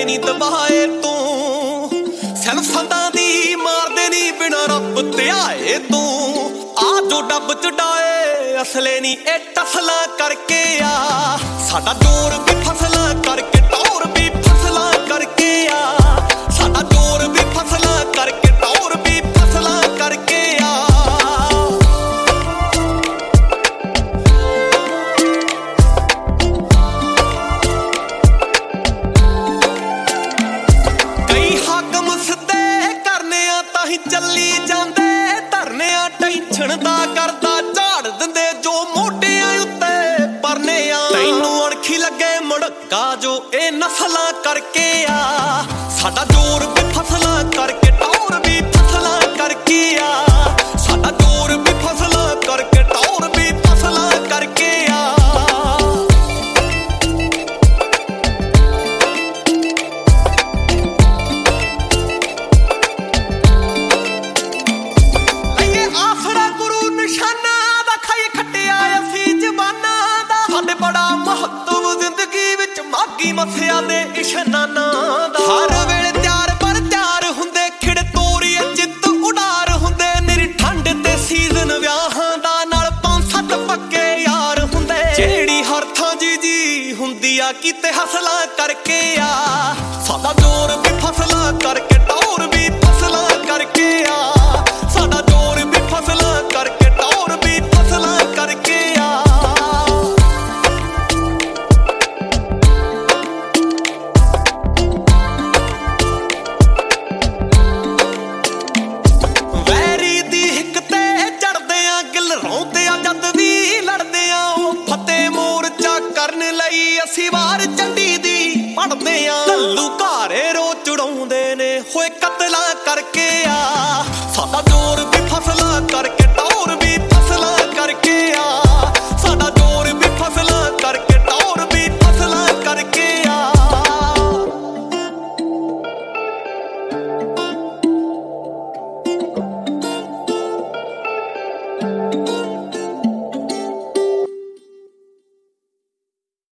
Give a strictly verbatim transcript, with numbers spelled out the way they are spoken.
ਨੀ ਦਬਾਏ ਤੂੰ ਸੈਲਫਾਂ ਦੀ ਮਾਰਦੇ ਨੀ ਬਿਨਾ ਰੱਬ ਧਿਆਏ ਤੂੰ ਆ ਜੋ ਡੱਬ ਚੜਾਏ ਅਸਲੇ ਨੀ ਇਹ ਟਫਲਾ ਕਰਕੇ ਆ ਸਾਡਾ ਜ਼ੋਰ ਵੀ ਫਸਲਾਂ ਕਰਕੇ ਟੌਰ ਵੀ ਫਸਲਾਂ ਕਰਕੇ ਆ ਸਾਡਾ ਜ਼ੋਰ ਵੀ ਫਸਲਾਂ ਕਰਕੇ ਟੌਰ ਵੀ ਫਸਲਾਂ ਕਰਕੇ ਆ ਕਈ ਹਾਕਮ ਸਿੱਧੇ ਕਰਨੇ ਆ ਤਾਂ ਹੀ ਚੱਲੀ ਜਾਂਦੇ ਧਰਨੇ ਆ ਟੈਨਸ਼ਨ ਦਾ ਕਰਦਾ ਝਾੜ ਦਿੰਦੇ ਜੋ ਮੋਢਿਆਂ ਉੱਤੇ ਪਰਨੇ ਆ ਤੈਨੂੰ ਅਣਖੀ ਲੱਗੇ ਮੁੜਕਾ ਜੋ ਇਹ ਨਸਲਾਂ ਕਰਕੇ ਆ ਸਾਡਾ ਜ਼ੋਰ ਵੀ ਫਸਲਾਂ ਕਰਕੇ ਟੌਰ ਵੀ ਫਸਲਾਂ ਕਰਕੇ ਆ ਸਾਡਾ ਜ਼ੋਰ ਵੀ ਫਸਲਾਂ ਕਰਕੇ ਟੌਰ ਵੀ ਫਸਲਾਂ ਕਰਕੇ ਆ ਬੜਾ ਮਹੱਤਵ ਜ਼ਿੰਦਗੀ ਵਿੱਚ ਮਾਗੀ ਮੱਸਿਆ ਦੇ ਇਸ਼ਨਾਨਾਂ ਦਾ ਹਰ ਵੇਲੇ ਤਿਆਰ ਪਰ ਤਿਆਰ ਹੁੰਦੇ ਖਿੜ ਤੋਰੀਏ ਚਿੱਤ ਉਡਾਰ ਹੁੰਦੇ ਨਿਰੀ ਠੰਡ ਤੇ ਸੀਜ਼ਨ ਵਿਆਹਾਂ ਦਾ ਨਾਲ ਪੰਜ ਸੱਤ ਪੱਕੇ ਯਾਰ ਹੁੰਦੇ ਜਿਹੜੀ ਹਰ ਥਾਂ ਜੀ ਜੀ ਹੁੰਦੀ ਆ ਕਿਤੇ ਹਸਲਾਂ ਕਰਕੇ ਆ ਸਾਡਾ ਜ਼ੋਰ ਵੀ ਫਸਲਾਂ ਕਰਕੇ ਟੌਰ ਵੀ ਫਸਲਾਂ ਕਰਕੇ ਆ ਸਾਡਾ ਜ਼ੋਰ ਵੀ ਫਸਲਾਂ ਕਰਕੇ ਟੌਰ ਵੀ ਫਸਲਾਂ ਕਰਕੇ ਆ ਅਸੀਂ ਵਾਰ ਚੰਡੀ ਦੀ ਪੜਦੇ ਆ ਲੱਲੂ ਘਾਰੇ ਰੋ ਚੜਾਉਂਦੇ ਨੇ ਹੋਏ ਕਤਲਾਂ ਕਰਕੇ ਆ ਸਾਡਾ ਜ਼ੋਰ ਵੀ ਫਸਲਾਂ ਕਰਕੇ